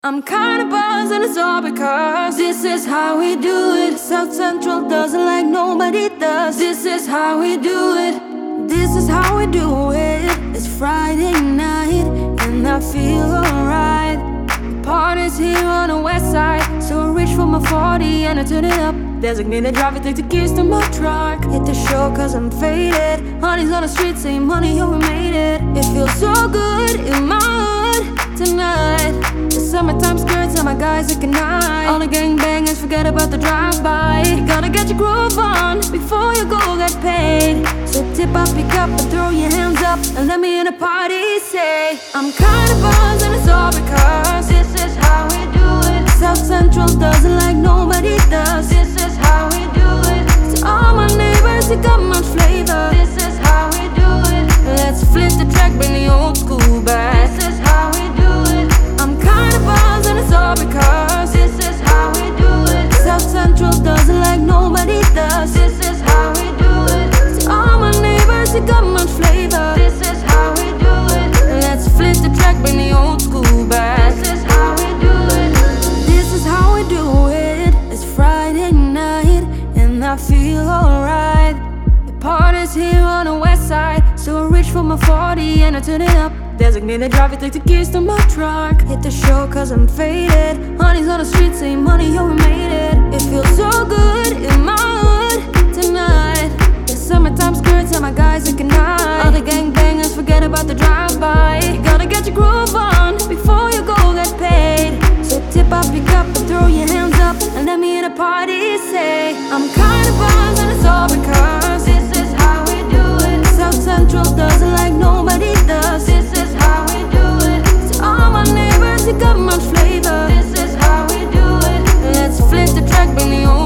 I'm kinda buzzed and it's all because this is how we do it. South Central doesn't like nobody does. This is how we do it. This is how we do it. It's Friday night and I feel alright. The party's here on the west side, so I reach for my 40 and I turn it up. Designated driver, take the keys to my truck. Hit the show cause I'm faded. Honey's on the street saying money, yo, we made it. It feels so good in my hood tonight. The summertime skirts and my guys looking nice. All the gangbangers, forget about the drive-by. You gotta get your groove on before you go get paid. So tip up, pick up and throw your hands up and let me in the party say I'm kinda buzzed and it's all because this is how we do it. South Central doesn't like nobody does. This is how we do it. To all my neighbors, you got much flavor. This is how we do it. Let's flip the track, bring the old school back. This is how we do it. I'm kinda buzzed and it's all because this is how we do it. South Central doesn't like nobody does. This is how we do it. To all my neighbors, you got much flavor. This is how we do it. Let's flip the track, bring the old school back. This is how we do it. This is how we do it. It's Friday night and I feel alright. The party's here on the west side, so I reach for my 40 and I turn it up. Designated driver, take the keys to my truck. Hit the show cause I'm faded. Honey's on the street saying money, yo, we made it. It feels so good in my hood tonight. The summertime skirts and my guys looking nice. All the gangbangers, forget about the drive-by. You gotta get your groove on before you go get paid. So tip up, pick up and throw your hands up and let me in the party say I'm kinda buzzed and it's all because this is how we do it. South Central doesn't like nobody does. This is how we do it. To all my neighbors, you got much flavor. This is how we do it. Let's flip the track, bring the old